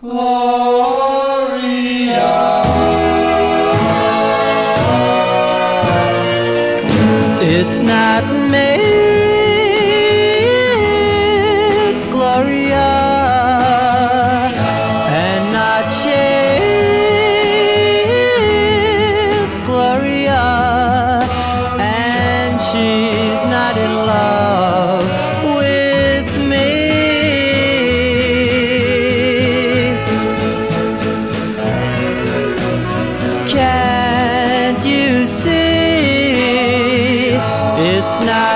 Gloria. It's not Mary, it's Gloria, and not Sherry, it's Gloria, and she's not in love with me. Can't you see? It's not